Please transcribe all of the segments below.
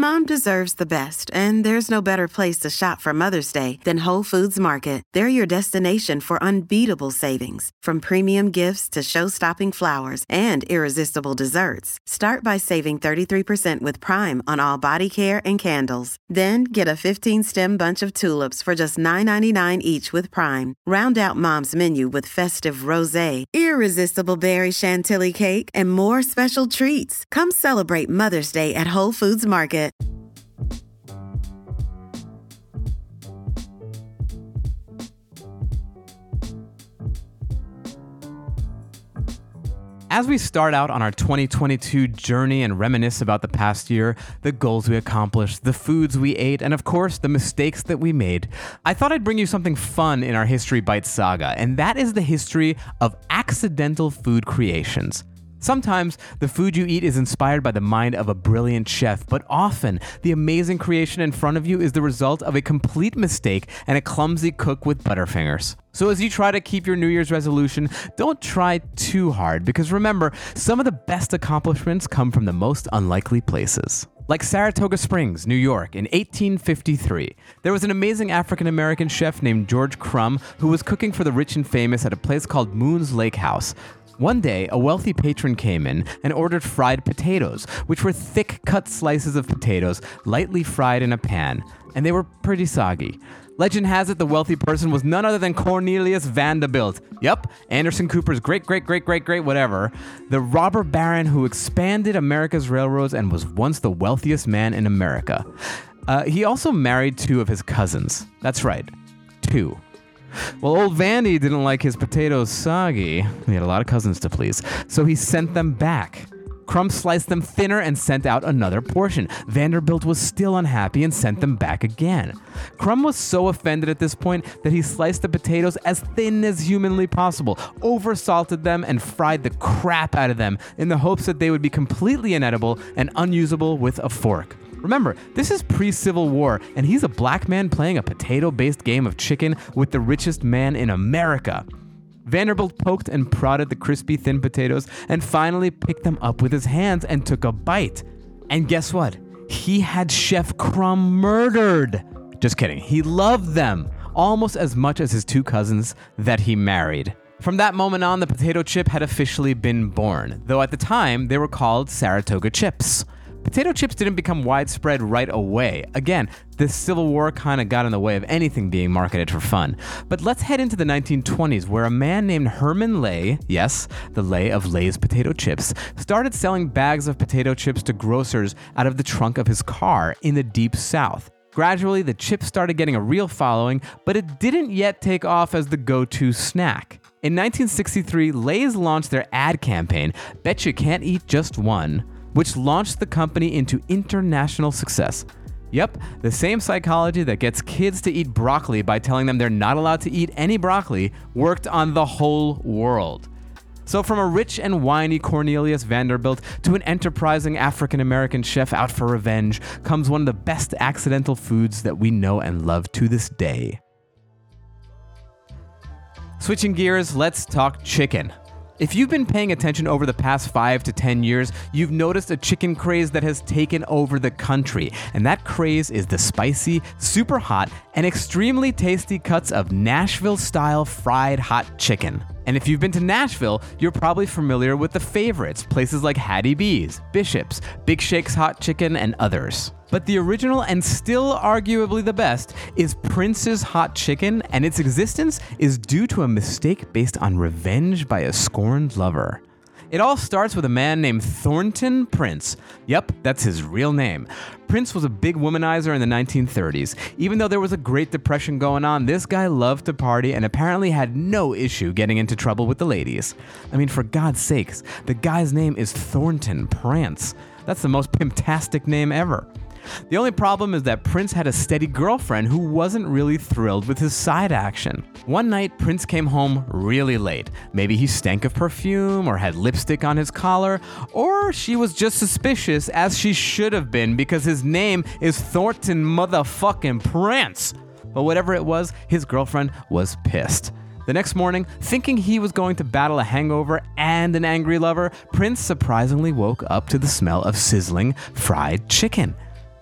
Mom deserves the best, and there's no better place to shop for Mother's Day than Whole Foods Market. They're your destination for unbeatable savings, from premium gifts to show-stopping flowers and irresistible desserts. Start by saving 33% with Prime on all body care and candles. Then get a 15-stem bunch of tulips for just $9.99 each with Prime. Round out Mom's menu with festive rosé, irresistible berry chantilly cake, and more special treats. Come celebrate Mother's Day at Whole Foods Market. As we start out on our 2022 journey and reminisce about the past year, the goals we accomplished, the foods we ate, and of course, the mistakes that we made, I thought I'd bring you something fun in our History Bites saga, and that is the history of accidental food creations. Sometimes the food you eat is inspired by the mind of a brilliant chef, but often the amazing creation in front of you is the result of a complete mistake and a clumsy cook with butterfingers. So as you try to keep your New Year's resolution, don't try too hard, because remember, some of the best accomplishments come from the most unlikely places. Like Saratoga Springs, New York, in 1853. There was an amazing African-American chef named George Crumb who was cooking for the rich and famous at a place called Moon's Lake House. One day, a wealthy patron came in and ordered fried potatoes, which were thick-cut slices of potatoes lightly fried in a pan, and they were pretty soggy. Legend has it the wealthy person was none other than Cornelius Vanderbilt. Yup, Anderson Cooper's great whatever. The robber baron who expanded America's railroads and was once the wealthiest man in America. He also married two of his cousins. That's right, two. Well, old Vandy didn't like his potatoes soggy. He had a lot of cousins to please, so he sent them back. Crumb sliced them thinner and sent out another portion. Vanderbilt was still unhappy and sent them back again. Crumb was so offended at this point that he sliced the potatoes as thin as humanly possible, oversalted them, and fried the crap out of them in the hopes that they would be completely inedible and unusable with a fork. Remember, this is pre-Civil War, and he's a black man playing a potato-based game of chicken with the richest man in America. Vanderbilt poked and prodded the crispy, thin potatoes and finally picked them up with his hands and took a bite. And guess what? He had Chef Crumb murdered. Just kidding. He loved them almost as much as his two cousins that he married. From that moment on, the potato chip had officially been born, though at the time they were called Saratoga chips. Potato chips didn't become widespread right away. Again, the Civil War kind of got in the way of anything being marketed for fun. But let's head into the 1920s, where a man named Herman Lay, yes, the Lay of Lay's potato chips, started selling bags of potato chips to grocers out of the trunk of his car in the Deep South. Gradually, the chips started getting a real following, but it didn't yet take off as the go-to snack. In 1963, Lay's launched their ad campaign, Bet You Can't Eat Just One, which launched the company into international success. Yep, the same psychology that gets kids to eat broccoli by telling them they're not allowed to eat any broccoli worked on the whole world. So from a rich and whiny Cornelius Vanderbilt to an enterprising African-American chef out for revenge comes one of the best accidental foods that we know and love to this day. Switching gears, let's talk chicken. If you've been paying attention over the past 5 to 10 years, you've noticed a chicken craze that has taken over the country. And that craze is the spicy, super hot, and extremely tasty cuts of Nashville-style fried hot chicken. And if you've been to Nashville, you're probably familiar with the favorites, places like Hattie B's, Bishop's, Big Shake's Hot Chicken, and others. But the original and still arguably the best is Prince's Hot Chicken, and its existence is due to a mistake based on revenge by a scorned lover. It all starts with a man named Thornton Prince. Yep, that's his real name. Prince was a big womanizer in the 1930s. Even though there was a Great Depression going on, this guy loved to party and apparently had no issue getting into trouble with the ladies. I mean, for God's sakes, the guy's name is Thornton Prince. That's the most pimptastic name ever. The only problem is that Prince had a steady girlfriend who wasn't really thrilled with his side action. One night, Prince came home really late. Maybe he stank of perfume or had lipstick on his collar, or she was just suspicious, as she should have been, because his name is Thornton motherfucking Prince. But whatever it was, his girlfriend was pissed. The next morning, thinking he was going to battle a hangover and an angry lover, Prince surprisingly woke up to the smell of sizzling fried chicken.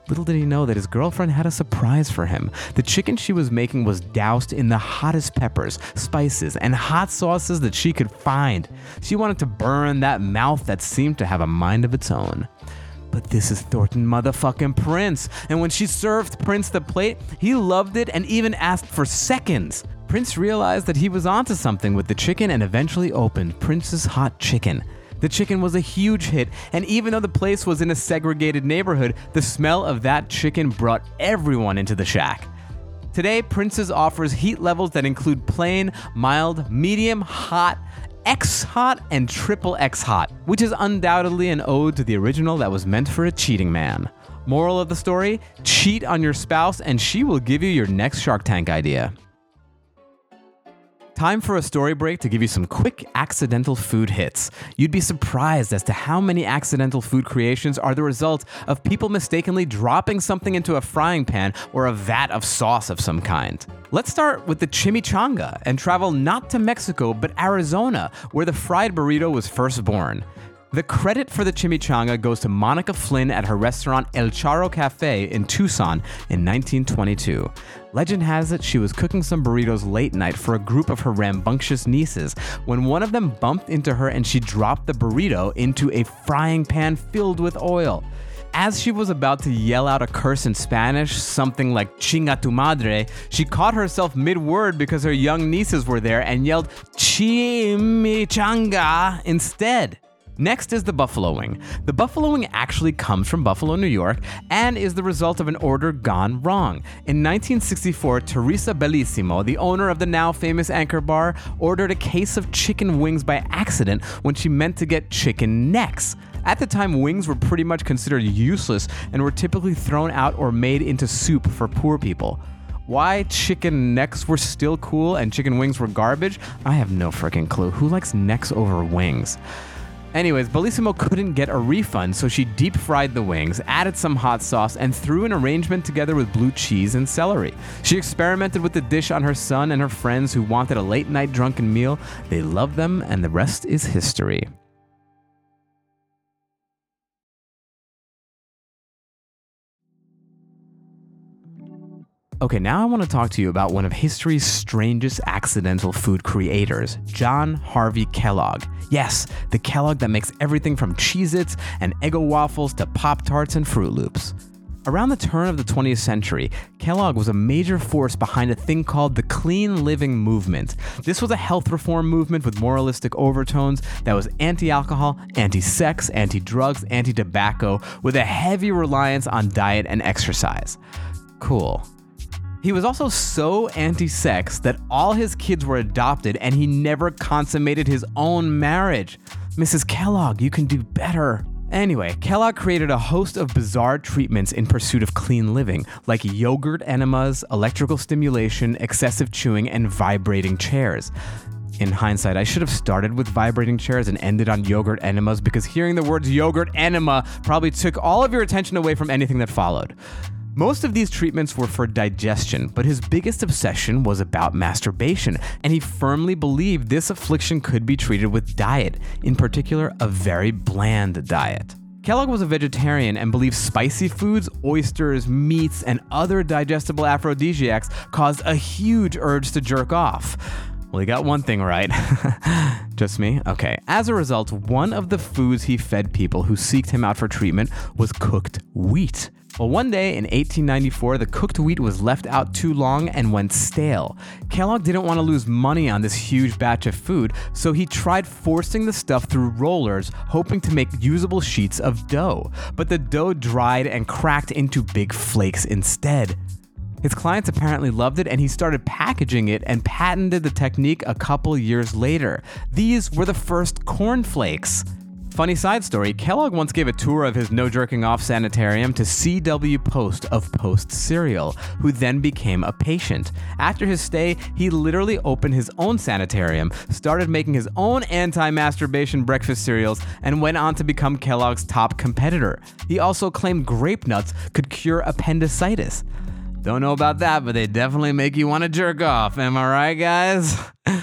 Little did he know that his girlfriend had a surprise for him. The chicken she was making was doused in the hottest peppers, spices, and hot sauces that she could find. She wanted to burn that mouth that seemed to have a mind of its own. But this is Thornton motherfucking Prince, and when she served Prince the plate, he loved it and even asked for seconds. Prince realized that he was onto something with the chicken and eventually opened Prince's Hot Chicken. The chicken was a huge hit, and even though the place was in a segregated neighborhood, the smell of that chicken brought everyone into the shack. Today, Prince's offers heat levels that include plain, mild, medium, hot, X-hot, and triple X-hot, which is undoubtedly an ode to the original that was meant for a cheating man. Moral of the story, cheat on your spouse and she will give you your next Shark Tank idea. Time for a story break to give you some quick accidental food hits. You'd be surprised as to how many accidental food creations are the result of people mistakenly dropping something into a frying pan or a vat of sauce of some kind. Let's start with the chimichanga and travel not to Mexico but Arizona, where the fried burrito was first born. The credit for the chimichanga goes to Monica Flynn at her restaurant El Charro Cafe in Tucson in 1922. Legend has it she was cooking some burritos late night for a group of her rambunctious nieces when one of them bumped into her and she dropped the burrito into a frying pan filled with oil. As she was about to yell out a curse in Spanish, something like "chinga tu madre," she caught herself mid-word because her young nieces were there and yelled "chimichanga" instead. Next is the buffalo wing. The buffalo wing actually comes from Buffalo, New York, and is the result of an order gone wrong. In 1964, Teresa Bellissimo, the owner of the now famous Anchor Bar, ordered a case of chicken wings by accident when she meant to get chicken necks. At the time, wings were pretty much considered useless and were typically thrown out or made into soup for poor people. Why chicken necks were still cool and chicken wings were garbage? I have no freaking clue. Who likes necks over wings? Anyways, Bellissimo couldn't get a refund, so she deep fried the wings, added some hot sauce, and threw an arrangement together with blue cheese and celery. She experimented with the dish on her son and her friends who wanted a late-night drunken meal. They loved them, and the rest is history. Okay, now I want to talk to you about one of history's strangest accidental food creators, John Harvey Kellogg. Yes, the Kellogg that makes everything from Cheez-Its and Eggo waffles to Pop-Tarts and Fruit Loops. Around the turn of the 20th century, Kellogg was a major force behind a thing called the Clean Living Movement. This was a health reform movement with moralistic overtones that was anti-alcohol, anti-sex, anti-drugs, anti-tobacco, with a heavy reliance on diet and exercise. Cool. He was also so anti-sex that all his kids were adopted and he never consummated his own marriage. Mrs. Kellogg, you can do better. Anyway, Kellogg created a host of bizarre treatments in pursuit of clean living, like yogurt enemas, electrical stimulation, excessive chewing, and vibrating chairs. In hindsight, I should have started with vibrating chairs and ended on yogurt enemas because hearing the words yogurt enema probably took all of your attention away from anything that followed. Most of these treatments were for digestion, but his biggest obsession was about masturbation, and he firmly believed this affliction could be treated with diet, in particular, a very bland diet. Kellogg was a vegetarian and believed spicy foods, oysters, meats, and other digestible aphrodisiacs caused a huge urge to jerk off. Well, he got one thing right. Just me? Okay. As a result, one of the foods he fed people who sought him out for treatment was cooked wheat. Well, one day in 1894, the cooked wheat was left out too long and went stale. Kellogg didn't want to lose money on this huge batch of food, so he tried forcing the stuff through rollers, hoping to make usable sheets of dough. But the dough dried and cracked into big flakes instead. His clients apparently loved it, and he started packaging it and patented the technique a couple years later. These were the first cornflakes. Funny side story, Kellogg once gave a tour of his no jerking off sanitarium to C.W. Post of Post Cereal, who then became a patient. After his stay, he literally opened his own sanitarium, started making his own anti-masturbation breakfast cereals, and went on to become Kellogg's top competitor. He also claimed grape nuts could cure appendicitis. Don't know about that, but they definitely make you want to jerk off. Am I right, guys?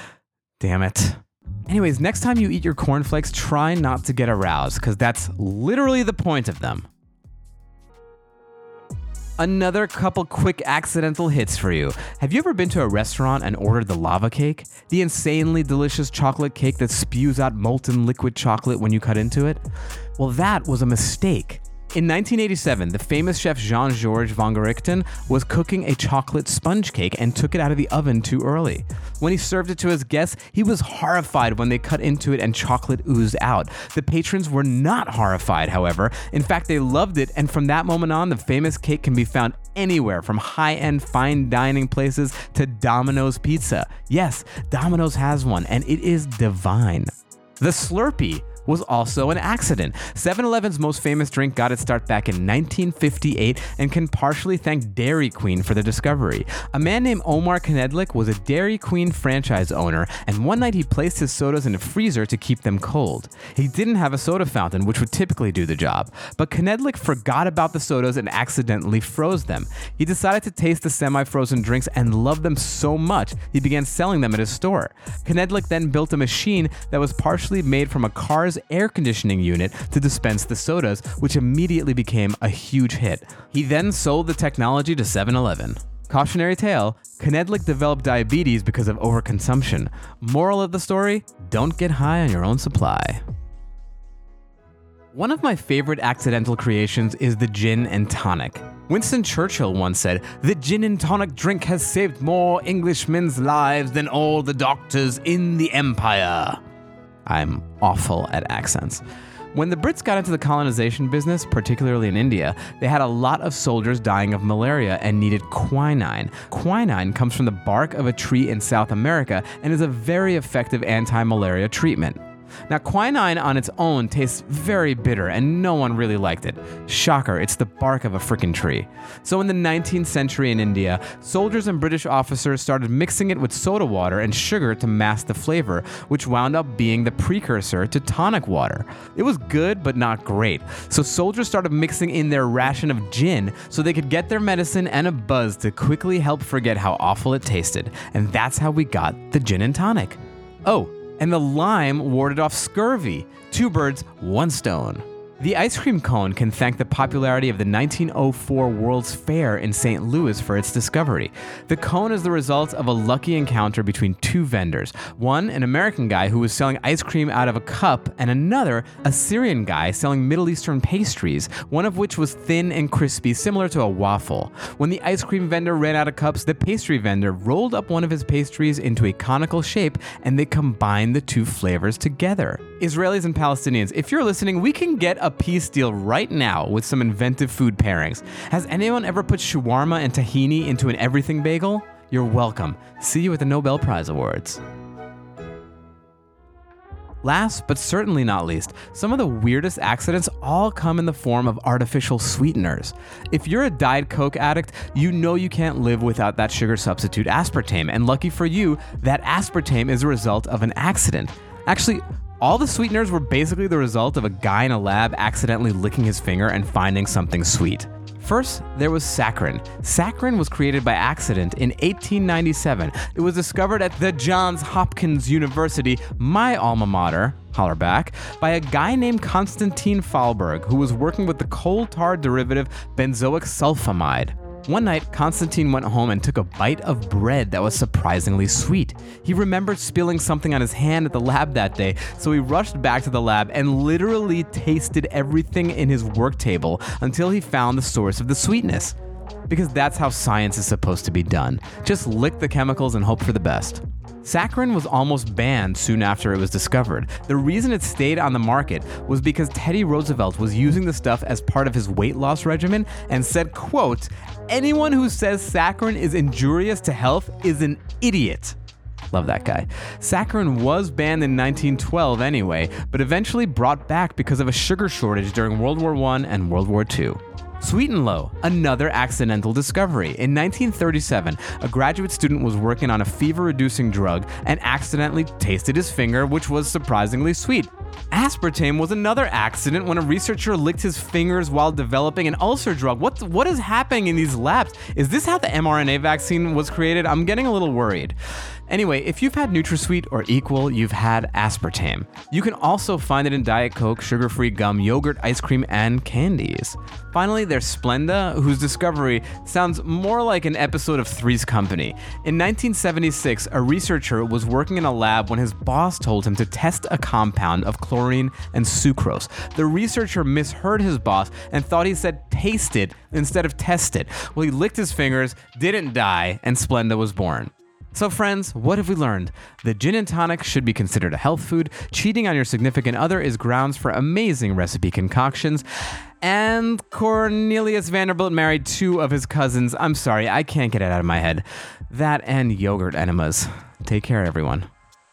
Damn it. Anyways, next time you eat your cornflakes, try not to get aroused, because that's literally the point of them. Another couple quick accidental hits for you. Have you ever been to a restaurant and ordered the lava cake? The insanely delicious chocolate cake that spews out molten liquid chocolate when you cut into it? Well, that was a mistake. In 1987, the famous chef Jean-Georges Vongerichten was cooking a chocolate sponge cake and took it out of the oven too early. When he served it to his guests, he was horrified when they cut into it and chocolate oozed out. The patrons were not horrified, however. In fact, they loved it, and from that moment on, the famous cake can be found anywhere from high-end fine dining places to Domino's Pizza. Yes, Domino's has one, and it is divine. The Slurpee was also an accident. 7-Eleven's most famous drink got its start back in 1958 and can partially thank Dairy Queen for the discovery. A man named Omar Knedlik was a Dairy Queen franchise owner, and one night he placed his sodas in a freezer to keep them cold. He didn't have a soda fountain, which would typically do the job, but Knedlik forgot about the sodas and accidentally froze them. He decided to taste the semi-frozen drinks and loved them so much, he began selling them at his store. Knedlik then built a machine that was partially made from a car's air conditioning unit to dispense the sodas, which immediately became a huge hit. He then sold the technology to 7-Eleven. Cautionary tale, Knedlik developed diabetes because of overconsumption. Moral of the story, don't get high on your own supply. One of my favorite accidental creations is the gin and tonic. Winston Churchill once said, "The gin and tonic drink has saved more Englishmen's lives than all the doctors in the empire." I'm awful at accents. When the Brits got into the colonization business, particularly in India, they had a lot of soldiers dying of malaria and needed quinine. Quinine comes from the bark of a tree in South America and is a very effective anti-malaria treatment. Now, quinine on its own tastes very bitter, and no one really liked it. Shocker, it's the bark of a frickin' tree. So in the 19th century in India, soldiers and British officers started mixing it with soda water and sugar to mask the flavor, which wound up being the precursor to tonic water. It was good, but not great. So soldiers started mixing in their ration of gin so they could get their medicine and a buzz to quickly help forget how awful it tasted. And that's how we got the gin and tonic. Oh, and the lime warded off scurvy. 2 birds, 1 stone. The ice cream cone can thank the popularity of the 1904 World's Fair in St. Louis for its discovery. The cone is the result of a lucky encounter between 2 vendors. One, an American guy who was selling ice cream out of a cup, and another, a Syrian guy selling Middle Eastern pastries, one of which was thin and crispy, similar to a waffle. When the ice cream vendor ran out of cups, the pastry vendor rolled up one of his pastries into a conical shape, and they combined the 2 flavors together. Israelis and Palestinians, if you're listening, we can get a peace deal right now with some inventive food pairings. Has anyone ever put shawarma and tahini into an everything bagel? You're welcome. See you at the Nobel Prize Awards. Last, but certainly not least, some of the weirdest accidents all come in the form of artificial sweeteners. If you're a Diet Coke addict, you know you can't live without that sugar substitute aspartame, and lucky for you, that aspartame is a result of an accident. Actually, all the sweeteners were basically the result of a guy in a lab accidentally licking his finger and finding something sweet. First, there was saccharin. Saccharin was created by accident in 1897. It was discovered at the Johns Hopkins University, my alma mater, holler back, by a guy named Konstantin Fahlberg, who was working with the coal tar derivative benzoic sulfamide. One night, Konstantin went home and took a bite of bread that was surprisingly sweet. He remembered spilling something on his hand at the lab that day, so he rushed back to the lab and literally tasted everything in his work table until he found the source of the sweetness. Because that's how science is supposed to be done. Just lick the chemicals and hope for the best. Saccharin was almost banned soon after it was discovered. The reason it stayed on the market was because Teddy Roosevelt was using the stuff as part of his weight loss regimen and said, quote, "Anyone who says saccharin is injurious to health is an idiot." Love that guy. Saccharin was banned in 1912 anyway, but eventually brought back because of a sugar shortage during World War I and World War II. Sweet and Low, another accidental discovery. In 1937, a graduate student was working on a fever-reducing drug and accidentally tasted his finger, which was surprisingly sweet. Aspartame was another accident when a researcher licked his fingers while developing an ulcer drug. What is happening in these labs? Is this how the mRNA vaccine was created? I'm getting a little worried. Anyway, if you've had NutraSweet or Equal, you've had aspartame. You can also find it in Diet Coke, sugar-free gum, yogurt, ice cream, and candies. Finally, there's Splenda, whose discovery sounds more like an episode of Three's Company. In 1976, a researcher was working in a lab when his boss told him to test a compound of chlorine and sucrose. The researcher misheard his boss and thought he said taste it instead of test it. Well, he licked his fingers, didn't die, and Splenda was born. So friends, what have we learned? The gin and tonic should be considered a health food. Cheating on your significant other is grounds for amazing recipe concoctions. And Cornelius Vanderbilt married 2 of his cousins. I'm sorry, I can't get it out of my head. That and yogurt enemas. Take care, everyone.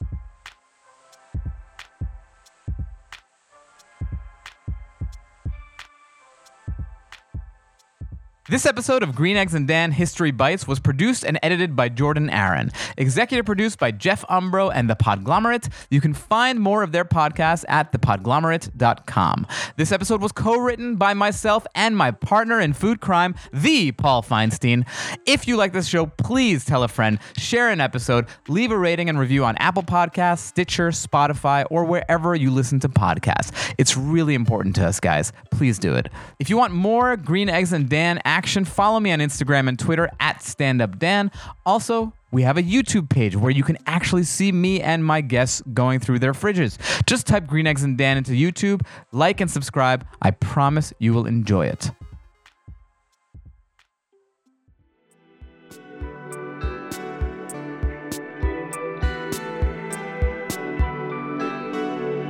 This episode of Green Eggs and Dan History Bites was produced and edited by Jordan Aaron. Executive produced by Jeff Umbro and The Podglomerate. You can find more of their podcasts at thepodglomerate.com. This episode was co-written by myself and my partner in food crime, the Paul Feinstein. If you like this show, please tell a friend, share an episode, leave a rating and review on Apple Podcasts, Stitcher, Spotify, or wherever you listen to podcasts. It's really important to us, guys. Please do it. If you want more Green Eggs and Dan action, follow me on Instagram and Twitter at StandUpDan. Also, we have a YouTube page where you can actually see me and my guests going through their fridges. Just type Green Eggs and Dan into YouTube, like and subscribe. I promise you will enjoy it.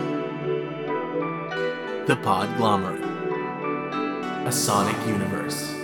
The Podglomerate, a sonic universe.